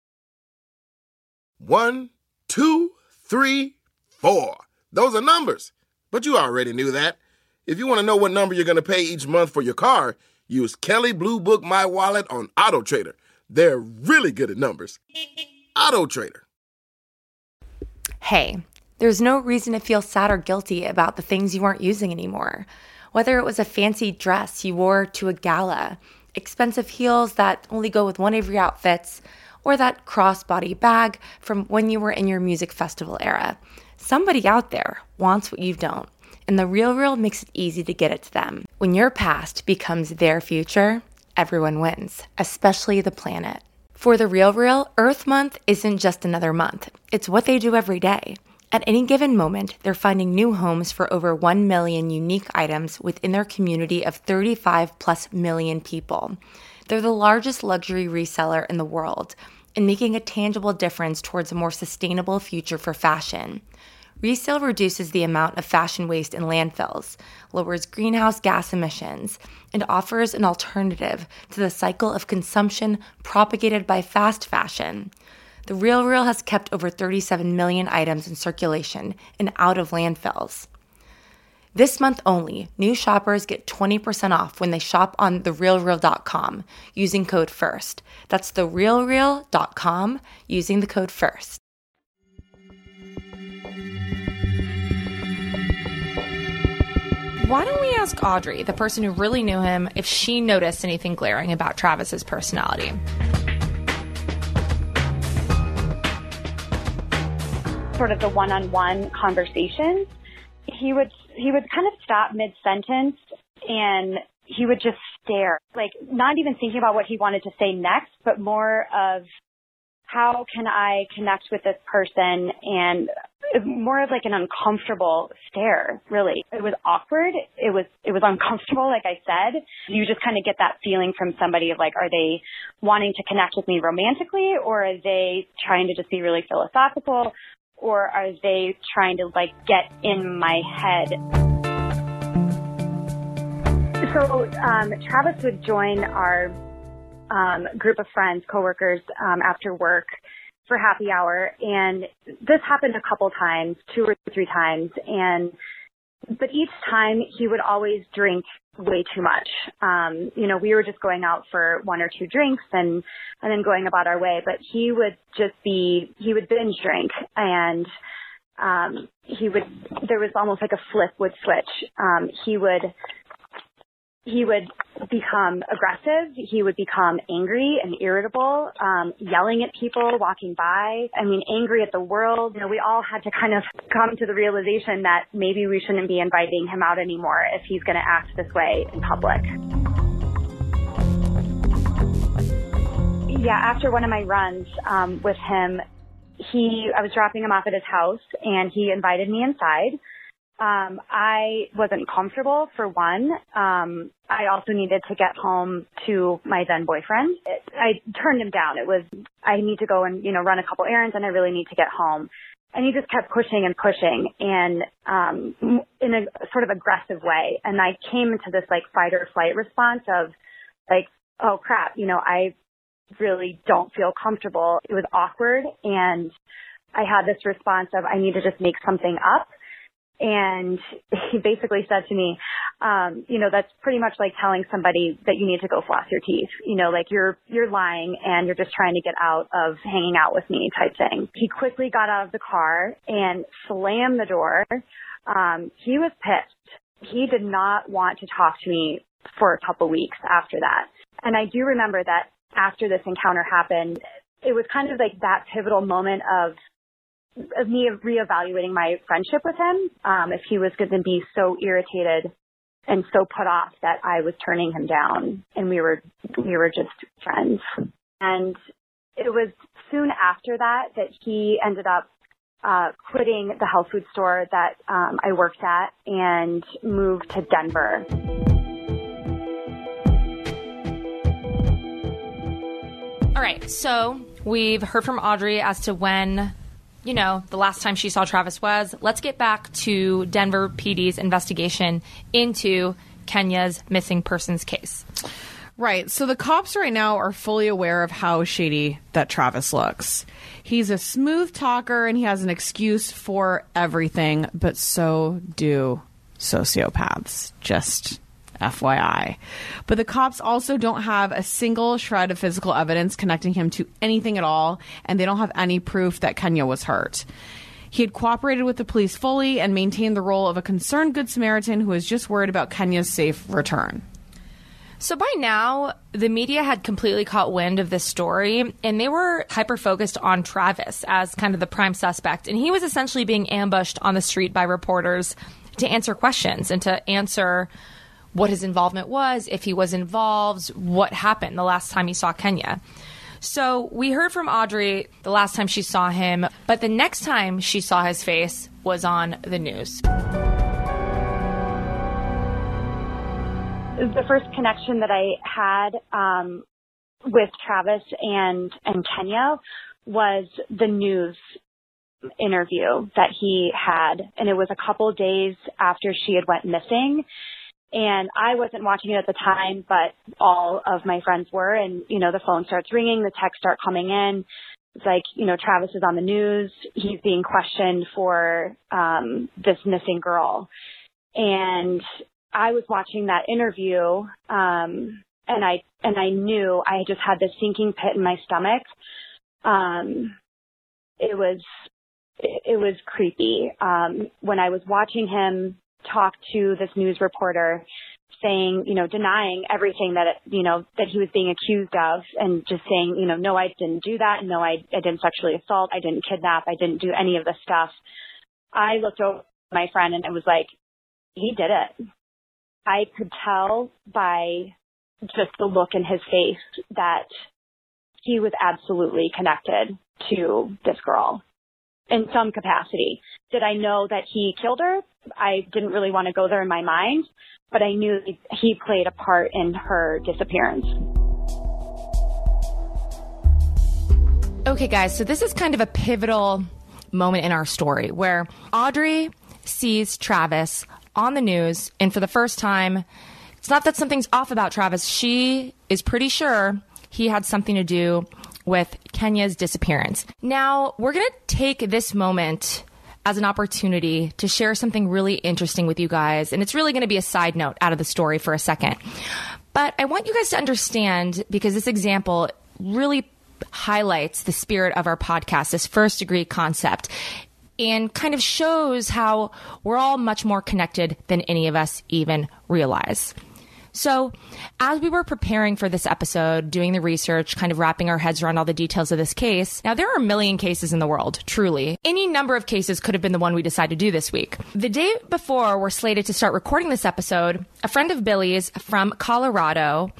Speaker 11: 1, 2, 3, 4. Those are numbers, but you already knew that. If you want to know what number you're going to pay each month for your car, use Kelley Blue Book My Wallet on Auto Trader. They're really good at numbers. Auto Trader.
Speaker 9: Hey, there's no reason to feel sad or guilty about the things you aren't using anymore. Whether it was a fancy dress you wore to a gala, expensive heels that only go with one of your outfits, or that crossbody bag from when you were in your music festival era. Somebody out there wants what you don't, and The RealReal makes it easy to get it to them. When your past becomes their future, everyone wins, especially the planet. For The RealReal, Earth Month isn't just another month. It's what they do every day. At any given moment, they're finding new homes for over 1 million unique items within their community of 35+ million people. They're the largest luxury reseller in the world and making a tangible difference towards a more sustainable future for fashion. Resale reduces the amount of fashion waste in landfills, lowers greenhouse gas emissions, and offers an alternative to the cycle of consumption propagated by fast fashion. The RealReal has kept over 37 million items in circulation and out of landfills. This month only, new shoppers get 20% off when they shop on therealreal.com using code FIRST. That's therealreal.com using the code FIRST. Why don't we ask Audrey, the person who really knew him, if she noticed anything glaring about Travis's personality?
Speaker 4: Sort of the one-on-one conversations, he would kind of stop mid-sentence and he would just stare, like not even thinking about what he wanted to say next, but more of how can I connect with this person, and more of like an uncomfortable stare, really. It was awkward. It was uncomfortable, like I said. You just kind of get that feeling from somebody of like, are they wanting to connect with me romantically, or are they trying to just be really philosophical? Or are they trying to, like, get in my head? So Travis would join our group of friends, coworkers, after work for happy hour. And this happened a couple times, 2 or 3 times. But each time he would always drink way too much. We were just going out for 1 or 2 drinks and then going about our way. But he would binge drink, and there was almost like a flip would switch. He would become aggressive. He would become angry and irritable, yelling at people walking by. I mean, angry at the world. We all had to kind of come to the realization that maybe we shouldn't be inviting him out anymore if he's going to act this way in public. Yeah, after one of my runs with him, I was dropping him off at his house, and he invited me inside. I wasn't comfortable, for one. I also needed to get home to my then boyfriend. I turned him down. I need to go and, run a couple errands, and I really need to get home. And he just kept pushing and pushing, and in a sort of aggressive way. And I came into this like fight or flight response of like, oh crap, I really don't feel comfortable. It was awkward, and I had this response of I need to just make something up. And he basically said to me, that's pretty much like telling somebody that you need to go floss your teeth. Like you're lying and you're just trying to get out of hanging out with me type thing. He quickly got out of the car and slammed the door. He was pissed. He did not want to talk to me for a couple weeks after that. And I do remember that after this encounter happened, it was kind of like that pivotal moment of me reevaluating my friendship with him. If he was going to be so irritated and so put off that I was turning him down, and we were just friends. And it was soon after that he ended up quitting the health food store that I worked at and moved to Denver.
Speaker 9: All right, so we've heard from Audrey as to when, the last time she saw Travis was. Let's get back to Denver PD's investigation into Kenya's missing persons case.
Speaker 8: Right. So the cops right now are fully aware of how shady that Travis looks. He's a smooth talker and he has an excuse for everything, but so do sociopaths. Just FYI. But the cops also don't have a single shred of physical evidence connecting him to anything at all, and they don't have any proof that Kenya was hurt. He had cooperated with the police fully and maintained the role of a concerned Good Samaritan who was just worried about Kenya's safe return.
Speaker 9: So by now, the media had completely caught wind of this story, and they were hyper-focused on Travis as kind of the prime suspect. And he was essentially being ambushed on the street by reporters to answer questions and to answer what his involvement was, if he was involved, what happened the last time he saw Kenya. So we heard from Audrey the last time she saw him, but the next time she saw his face was on the news.
Speaker 4: The first connection that I had with Travis and Kenya was the news interview that he had, and it was a couple days after she had went missing. And I wasn't watching it at the time, but all of my friends were. And, the phone starts ringing, the texts start coming in. It's like, Travis is on the news. He's being questioned for this missing girl. And I was watching that interview, and I knew I just had this sinking pit in my stomach. It was creepy. When I was watching him talk to this news reporter, saying, denying everything that he was being accused of, and just saying, no, I didn't do that. No, I didn't sexually assault. I didn't kidnap. I didn't do any of this stuff. I looked over at my friend and it was like, he did it. I could tell by just the look in his face that he was absolutely connected to this girl in some capacity. Did I know that he killed her? I didn't really want to go there in my mind, but I knew he played a part in her disappearance.
Speaker 9: Okay, guys, so this is kind of a pivotal moment in our story where Audrey sees Travis on the news, and for the first time, it's not that something's off about Travis. She is pretty sure he had something to do with Kenya's disappearance. Now, we're going to take this moment as an opportunity to share something really interesting with you guys, and it's really going to be a side note out of the story for a second. But I want you guys to understand, because this example really highlights the spirit of our podcast, this first degree concept, and kind of shows how we're all much more connected than any of us even realize. So as we were preparing for this episode, doing the research, kind of wrapping our heads around all the details of this case, now there are a million cases in the world, truly. Any number of cases could have been the one we decided to do this week. The day before we're slated to start recording this episode, a friend of Billy's from Colorado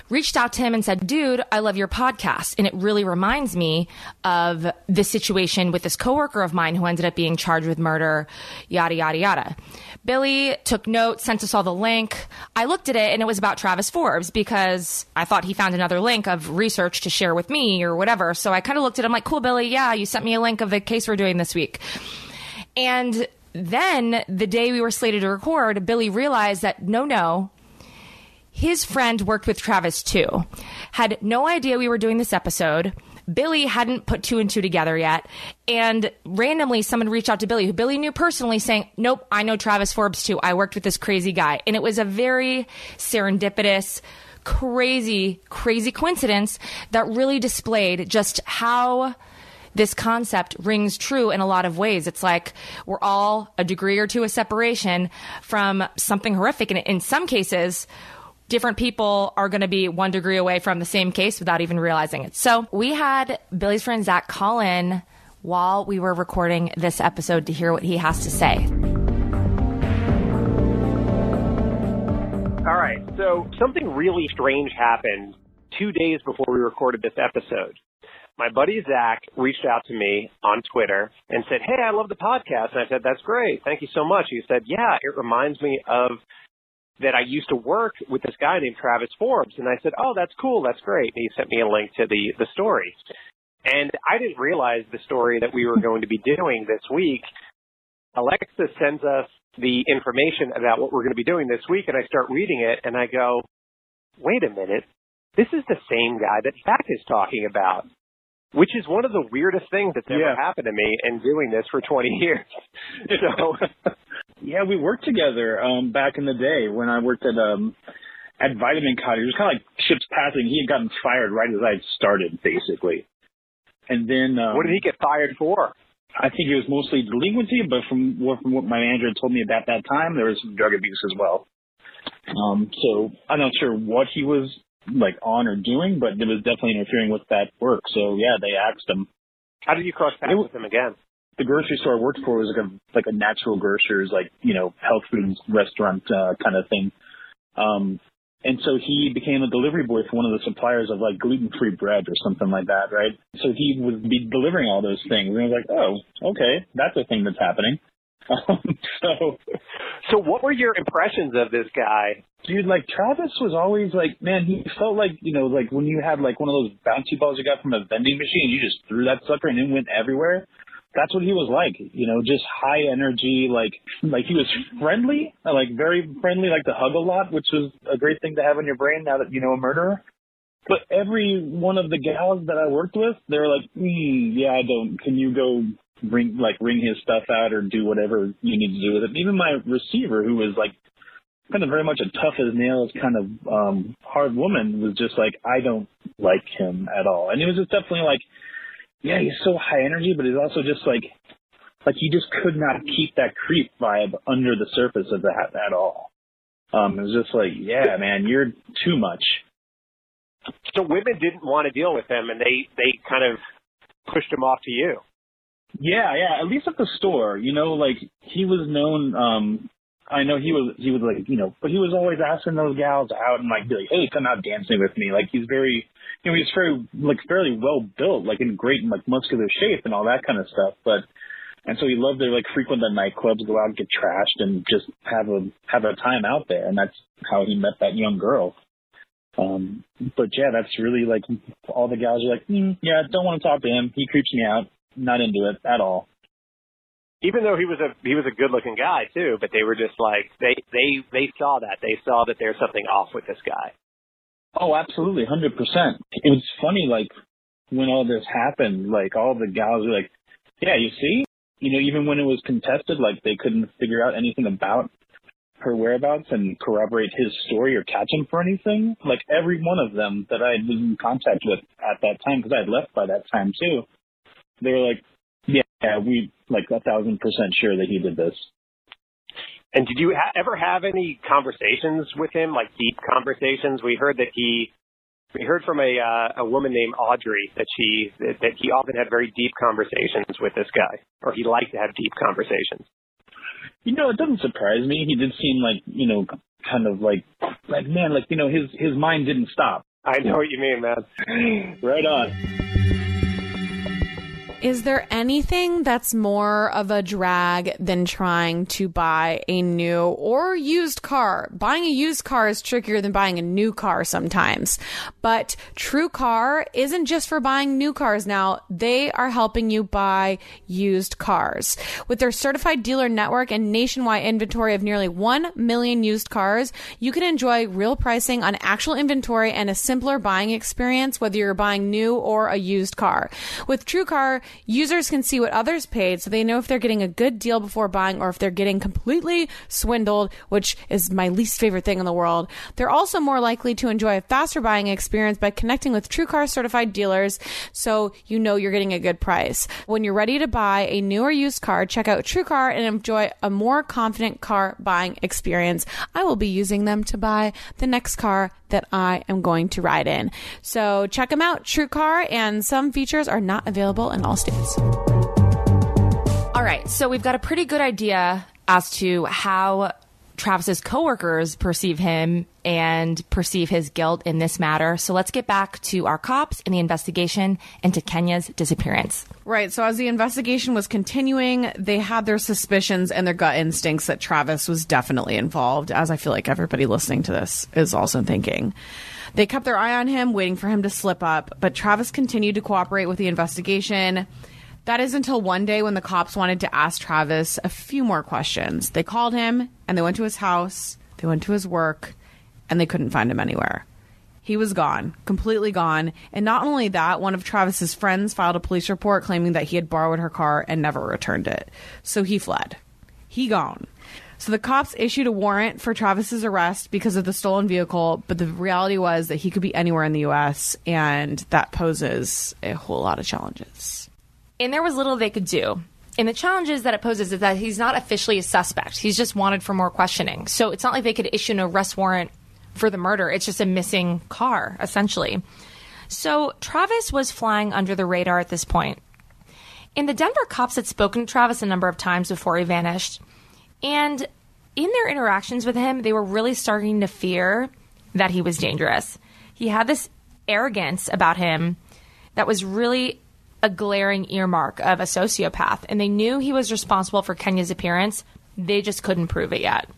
Speaker 9: reached out to him and said, dude, I love your podcast. And it really reminds me of the situation with this coworker of mine who ended up being charged with murder, yada, yada, yada. Billy took notes, sent us all the link. I looked at it and it was about Travis Forbes because I thought he found another link of research to share with me or whatever. So I kind of looked at him like, cool, Billy. Yeah, you sent me a link of the case we're doing this week. And then the day we were slated to record, Billy realized that no, his friend worked with Travis too. Had no idea we were doing this episode. Billy hadn't put two and two together yet. And randomly someone reached out to Billy, who Billy knew personally, saying, nope, I know Travis Forbes too. I worked with this crazy guy. And it was a very serendipitous, crazy coincidence that really displayed just how this concept rings true in a lot of ways. It's like we're all a degree or two of separation from something horrific. And in some cases, different people are going to be 1 degree away from the same case without even realizing it. So we had Billy's friend Zach call in while we were recording this episode to hear what he has to say.
Speaker 12: All right, so something really strange happened 2 days before we recorded this episode. My buddy Zach reached out to me on Twitter and said, hey, I love the podcast. And I said, that's great. Thank you so much. He said, yeah, it reminds me of that I used to work with this guy named Travis Forbes. And I said, oh, that's cool. That's great. And he sent me a link to the story. And I didn't realize the story that we were going to be doing this week. Alexa sends us the information about what we're going to be doing this week. And I start reading it and I go, wait a minute. This is the same guy that Zach is talking about, which is one of the weirdest things that's ever happened to me in doing this for 20 years. So,
Speaker 13: yeah, we worked together back in the day when I worked at Vitamin Cottage. It was kind of like ships passing. He had gotten fired right as I had started, basically. And then
Speaker 12: what did he get fired for?
Speaker 13: I think it was mostly delinquency, but from what my manager told me about that time, there was some drug abuse as well. So I'm not sure what he was like on or doing, but it was definitely interfering with that work. So yeah, they axed him.
Speaker 12: How did you cross paths with him again?
Speaker 13: The grocery store I worked for was like a natural grocers, like, you know, health food restaurant kind of thing. And so he became a delivery boy for one of the suppliers of like gluten-free bread or something like that, right? So he would be delivering all those things. And I was like, oh, okay, that's a thing that's happening.
Speaker 12: So what were your impressions of this guy?
Speaker 13: Dude, like Travis was always like, man, he felt like, you know, like when you had like one of those bouncy balls you got from a vending machine, you just threw that sucker and it went everywhere. That's what he was like, you know, just high energy, like he was friendly, like very friendly, like to hug a lot, which was a great thing to have in your brain now that you know a murderer. But every one of the gals that I worked with, they were like, yeah, can you go ring his stuff out or do whatever you need to do with it. Even my receiver, who was like kind of very much a tough as nails kind of hard woman, was just like, I don't like him at all. And it was just definitely like, yeah, he's so high energy, but he's also just like he just could not keep that creep vibe under the surface of that at all. It was just like, yeah, man, you're too much.
Speaker 12: So women didn't want to deal with him, and they kind of pushed him off to you.
Speaker 13: Yeah, at least at the store, you know, like he was known, I know he was like, you know, but he was always asking those gals out and like, be like, hey, come out dancing with me. Like he's very, you know, he's very, like fairly well built, like in great, like muscular shape and all that kind of stuff. And so he loved to like frequent the nightclubs, go out and get trashed and just have a time out there. And that's how he met that young girl. But yeah, that's really like all the gals are like, yeah, don't want to talk to him. He creeps me out. Not into it at all.
Speaker 12: Even though he was a good-looking guy too, but they were just like they saw that there's something off with this guy.
Speaker 13: Oh, absolutely, 100%. It was funny, like when all this happened, like all the gals were like, "Yeah, you see, you know, even when it was contested, like they couldn't figure out anything about her whereabouts and corroborate his story or catch him for anything." Like every one of them that I was in contact with at that time, because I had left by that time too. They were like, yeah, we like 1,000% sure that he did this.
Speaker 12: And did you ever have any conversations with him, like deep conversations? We heard from a woman named Audrey that he often had very deep conversations with this guy, or he liked to have deep conversations.
Speaker 13: You know, it doesn't surprise me. He did seem like, you know, kind of like man, like, you know, his mind didn't stop.
Speaker 12: I know what you mean, man.
Speaker 13: Right on.
Speaker 8: Is there anything that's more of a drag than trying to buy a new or used car? Buying a used car is trickier than buying a new car sometimes. But TrueCar isn't just for buying new cars now. They are helping you buy used cars. With their certified dealer network and nationwide inventory of nearly 1 million used cars, you can enjoy real pricing on actual inventory and a simpler buying experience, whether you're buying new or a used car. With TrueCar, users can see what others paid, so they know if they're getting a good deal before buying or if they're getting completely swindled, which is my least favorite thing in the world. They're also more likely to enjoy a faster buying experience by connecting with TrueCar certified dealers, so you know you're getting a good price. When you're ready to buy a new or used car, check out TrueCar and enjoy a more confident car buying experience. I will be using them to buy the next car that I am going to ride in. So check them out, TrueCar, and some features are not available in all states.
Speaker 9: All right, so we've got a pretty good idea as to how Travis's coworkers perceive him and perceive his guilt in this matter. So let's get back to our cops and the investigation into Kenya's disappearance.
Speaker 8: Right. So as the investigation was continuing, they had their suspicions and their gut instincts that Travis was definitely involved, as I feel like everybody listening to this is also thinking. They kept their eye on him, waiting for him to slip up, but Travis continued to cooperate with the investigation. That is until one day when the cops wanted to ask Travis a few more questions. They called him and they went to his house, they went to his work, and they couldn't find him anywhere. He was gone, completely gone. And not only that, one of Travis's friends filed a police report claiming that he had borrowed her car and never returned it. So he fled. He gone. So the cops issued a warrant for Travis's arrest because of the stolen vehicle, but the reality was that he could be anywhere in the U.S., and that poses a whole lot of challenges.
Speaker 9: And there was little they could do. And the challenges that it poses is that he's not officially a suspect. He's just wanted for more questioning. So it's not like they could issue an arrest warrant for the murder. It's just a missing car, essentially. So Travis was flying under the radar at this point. And the Denver cops had spoken to Travis a number of times before he vanished. And in their interactions with him, they were really starting to fear that he was dangerous. He had this arrogance about him that was really a glaring earmark of a sociopath. And they knew he was responsible for Kenya's appearance. They just couldn't prove it yet.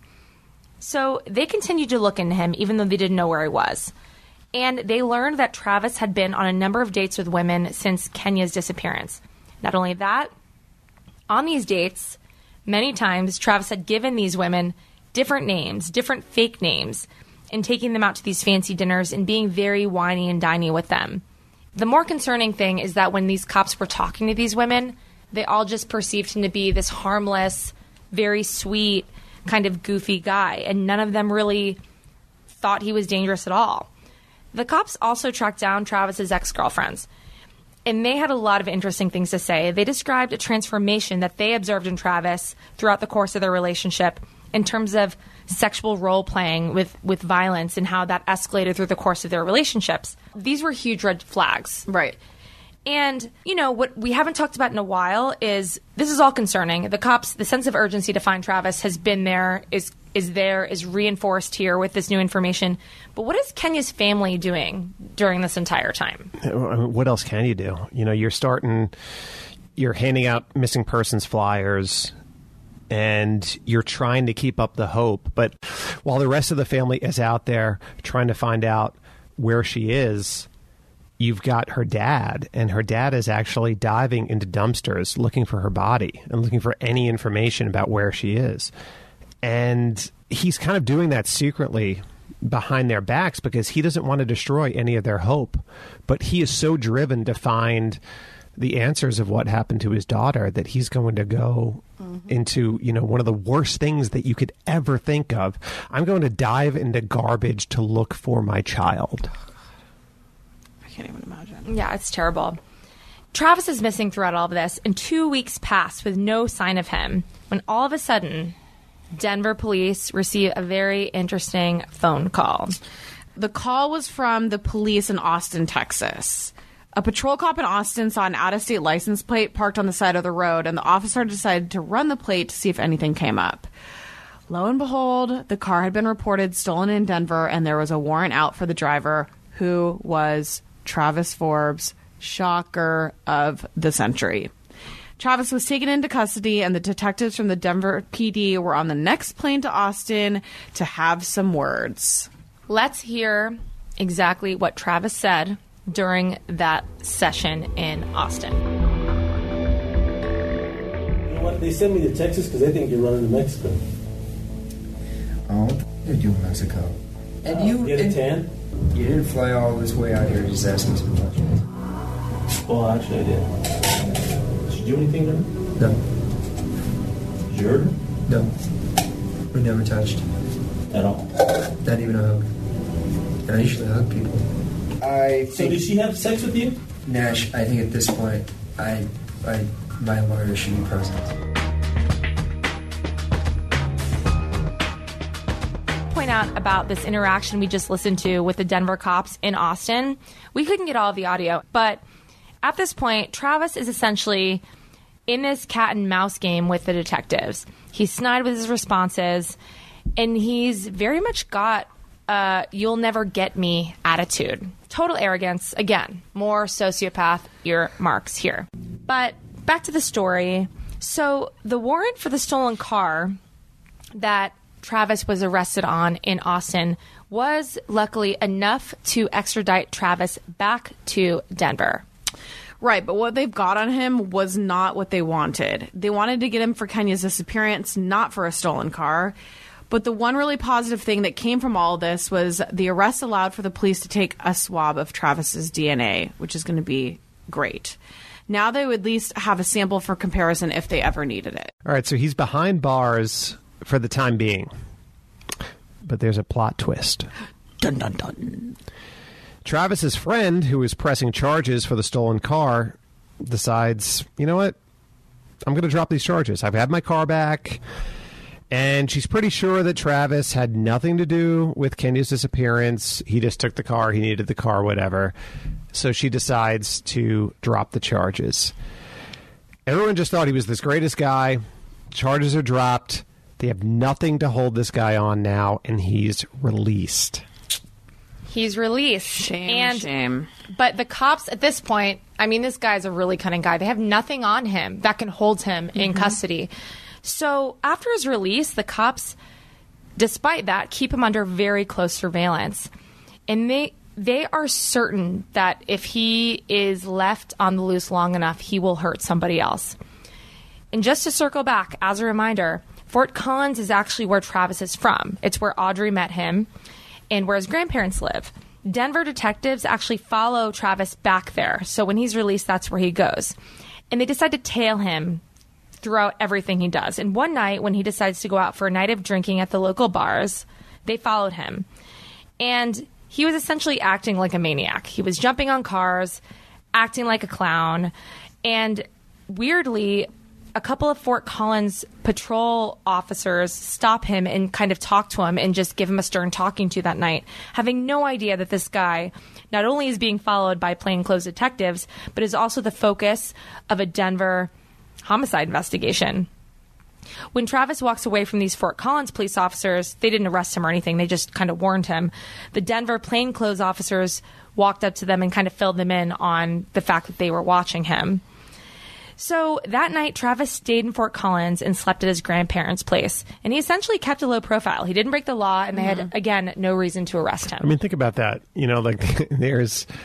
Speaker 9: So they continued to look into him, even though they didn't know where he was. And they learned that Travis had been on a number of dates with women since Kenya's disappearance. Not only that, on these dates, many times Travis had given these women different names, different fake names, and taking them out to these fancy dinners and being very whiny and diney with them. The more concerning thing is that when these cops were talking to these women, they all just perceived him to be this harmless, very sweet, kind of goofy guy, and none of them really thought he was dangerous at all. The cops also tracked down Travis's ex-girlfriends, and they had a lot of interesting things to say. They described a transformation that they observed in Travis throughout the course of their relationship in terms of sexual role-playing with violence and how that escalated through the course of their relationships. These were huge red flags.
Speaker 8: Right.
Speaker 9: And, you know, what we haven't talked about in a while is this is all concerning. The cops, the sense of urgency to find Travis has been there, is reinforced here with this new information. But what is Kenya's family doing during this entire time?
Speaker 10: What else can you do? You know, you're handing out missing persons flyers, and you're trying to keep up the hope. But while the rest of the family is out there trying to find out where she is, you've got her dad, and her dad is actually diving into dumpsters looking for her body and looking for any information about where she is. And he's kind of doing that secretly behind their backs because he doesn't want to destroy any of their hope. But he is so driven to find the answers of what happened to his daughter that he's going to go into, you know, one of the worst things that you could ever think of. I'm going to dive into garbage to look for my child.
Speaker 8: I can't even imagine.
Speaker 9: Yeah, it's terrible. Travis is missing throughout all of this, and 2 weeks pass with no sign of him when all of a sudden Denver police receive a very interesting phone call.
Speaker 8: The call was from the police in Austin, Texas. A patrol cop in Austin saw an out-of-state license plate parked on the side of the road, and the officer decided to run the plate to see if anything came up. Lo and behold, the car had been reported stolen in Denver, and there was a warrant out for the driver, who was Travis Forbes, shocker of the century. Travis was taken into custody, and the detectives from the Denver PD were on the next plane to Austin to have some words.
Speaker 9: Let's hear exactly what Travis said during that session in Austin.
Speaker 14: You know what? They sent me to Texas because they think you're running to Mexico.
Speaker 6: Oh, what did you do in Mexico? And you
Speaker 14: get a tan?
Speaker 6: You didn't fly all this way out here to just ask me some questions.
Speaker 14: Well, actually, I did. Did you do anything to her?
Speaker 6: No.
Speaker 14: Did you hurt her?
Speaker 6: No. We never touched.
Speaker 14: At all?
Speaker 6: Not even a hug. And I usually hug people.
Speaker 14: So did she have sex with you?
Speaker 6: Nash, I think at this point, my lawyer should be present.
Speaker 9: Point out about this interaction we just listened to with the Denver cops in Austin. We couldn't get all of the audio, but at this point, Travis is essentially in this cat and mouse game with the detectives. He's snide with his responses, and he's very much got you'll never get me attitude. Total arrogance. Again, more sociopath earmarks here. But back to the story. So the warrant for the stolen car that Travis was arrested on in Austin was luckily enough to extradite Travis back to Denver.
Speaker 8: Right, but what they've got on him was not what they wanted. They wanted to get him for Kenya's disappearance, not for a stolen car. But the one really positive thing that came from all this was the arrest allowed for the police to take a swab of Travis's DNA, which is going to be great. Now they would at least have a sample for comparison if they ever needed it.
Speaker 10: All right, so he's behind bars for the time being. But there's a plot twist.
Speaker 8: Dun, dun, dun.
Speaker 10: Travis's friend, who is pressing charges for the stolen car, decides, you know what? I'm going to drop these charges. I've had my car back. And she's pretty sure that Travis had nothing to do with Kenya's disappearance. He just took the car. He needed the car, whatever. So she decides to drop the charges. Everyone just thought he was this greatest guy. Charges are dropped. They have nothing to hold this guy on now, and he's released.
Speaker 9: He's released.
Speaker 8: Shame.
Speaker 9: But the cops at this point, I mean, this guy's a really cunning guy. They have nothing on him that can hold him in custody. So after his release, the cops, despite that, keep him under very close surveillance. And they are certain that if he is left on the loose long enough, he will hurt somebody else. And just to circle back, as a reminder, Fort Collins is actually where Travis is from. It's where Audrey met him and where his grandparents live. Denver detectives actually follow Travis back there. So when he's released, that's where he goes. And they decide to tail him throughout everything he does. And one night when he decides to go out for a night of drinking at the local bars, they followed him. And he was essentially acting like a maniac. He was jumping on cars, acting like a clown. And weirdly, a couple of Fort Collins patrol officers stop him and kind of talk to him and just give him a stern talking to that night, having no idea that this guy not only is being followed by plainclothes detectives, but is also the focus of a Denver homicide investigation. When Travis walks away from these Fort Collins police officers, they didn't arrest him or anything. They just kind of warned him. The Denver plainclothes officers walked up to them and kind of filled them in on the fact that they were watching him. So that night, Travis stayed in Fort Collins and slept at his grandparents' place. And he essentially kept a low profile. He didn't break the law, and they had, again, no reason to arrest him.
Speaker 10: I mean, think about that. You know, like there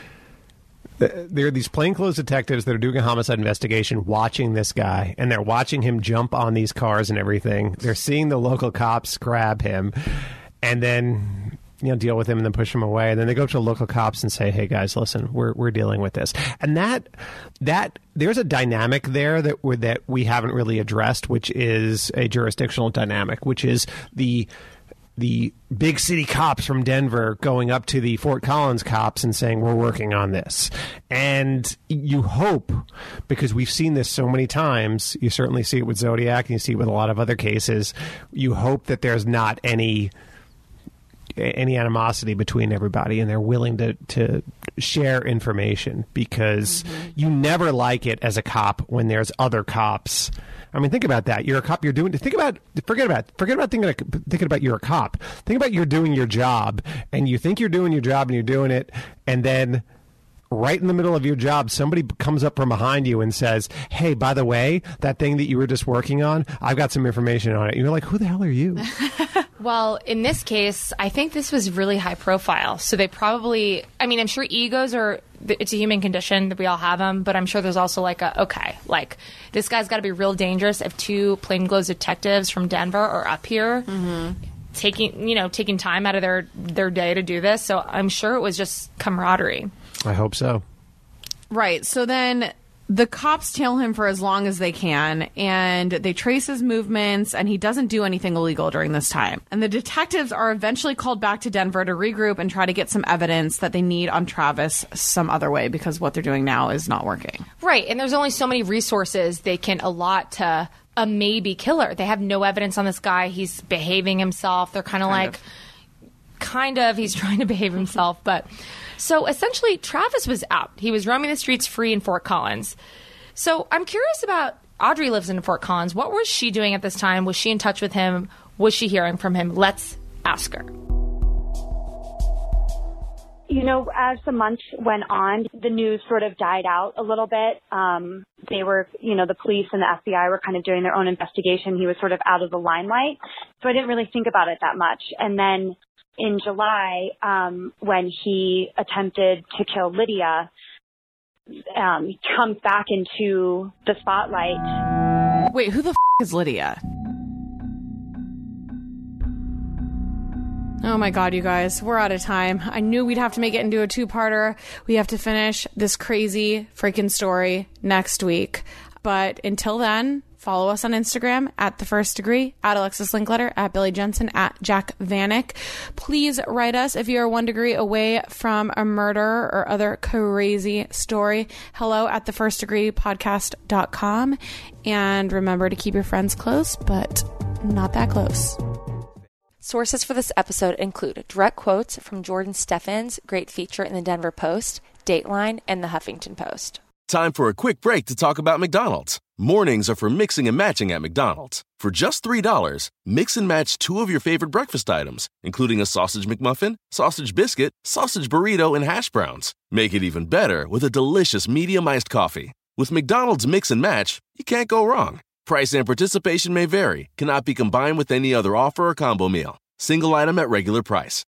Speaker 10: are these plainclothes detectives that are doing a homicide investigation watching this guy, and they're watching him jump on these cars and everything. They're seeing the local cops grab him and then, you know, deal with him and then push him away. And then they go up to the local cops and say, hey, guys, listen, we're dealing with this. And that there's a dynamic there that we haven't really addressed, which is a jurisdictional dynamic, which is the big city cops from Denver going up to the Fort Collins cops and saying, we're working on this. And you hope, because we've seen this so many times, you certainly see it with Zodiac and you see it with a lot of other cases, you hope that there's not any animosity between everybody and they're willing to share information, because you never like it as a cop when there's other cops. I mean, think about that. You're a cop. Forget about thinking about you're a cop. Think about you're doing your job, and you think you're doing your job, and you're doing it, and then right in the middle of your job, somebody comes up from behind you and says, "Hey, by the way, that thing that you were just working on, I've got some information on it." And you're like, "Who the hell are you?"
Speaker 9: Well, in this case, I think this was really high profile. So they probably, I mean, I'm sure egos it's a human condition that we all have them, but I'm sure there's also like this guy's got to be real dangerous if two plainclothes detectives from Denver are up here taking time out of their day to do this. So I'm sure it was just camaraderie.
Speaker 10: I hope so.
Speaker 8: Right. So then the cops tail him for as long as they can, and they trace his movements, and he doesn't do anything illegal during this time. And the detectives are eventually called back to Denver to regroup and try to get some evidence that they need on Travis some other way, because what they're doing now is not working.
Speaker 9: Right. And there's only so many resources they can allot to a maybe killer. They have no evidence on this guy. He's behaving himself. They're he's trying to behave himself, but... So essentially, Travis was out. He was roaming the streets free in Fort Collins. So I'm curious about Audrey lives in Fort Collins. What was she doing at this time? Was she in touch with him? Was she hearing from him? Let's ask her.
Speaker 4: You know, as the months went on, the news sort of died out a little bit. They were, the police and the FBI were kind of doing their own investigation. He was sort of out of the limelight. So I didn't really think about it that much. And then in July, when he attempted to kill Lydia, he comes back into the spotlight.
Speaker 8: Wait, who the is Lydia? Oh my God, you guys, we're out of time. I knew we'd have to make it into a two-parter. We have to finish this crazy freaking story next week. But until then, follow us on Instagram at The First Degree, at Alexis Linkletter, at Billy Jensen, at Jack Vanek. Please write us if you are 1 degree away from a murder or other crazy story. Hello at thefirstdegreepodcast.com. And remember to keep your friends close, but not that close.
Speaker 9: Sources for this episode include direct quotes from Jordan Steffens' great feature in the Denver Post, Dateline, and the Huffington Post.
Speaker 1: Time for a quick break to talk about McDonald's. Mornings are for mixing and matching at McDonald's. For just $3, mix and match 2 of your favorite breakfast items, including a sausage McMuffin, sausage biscuit, sausage burrito, and hash browns. Make it even better with a delicious medium iced coffee. With McDonald's Mix and Match, you can't go wrong. Price and participation may vary, cannot be combined with any other offer or combo meal. Single item at regular price.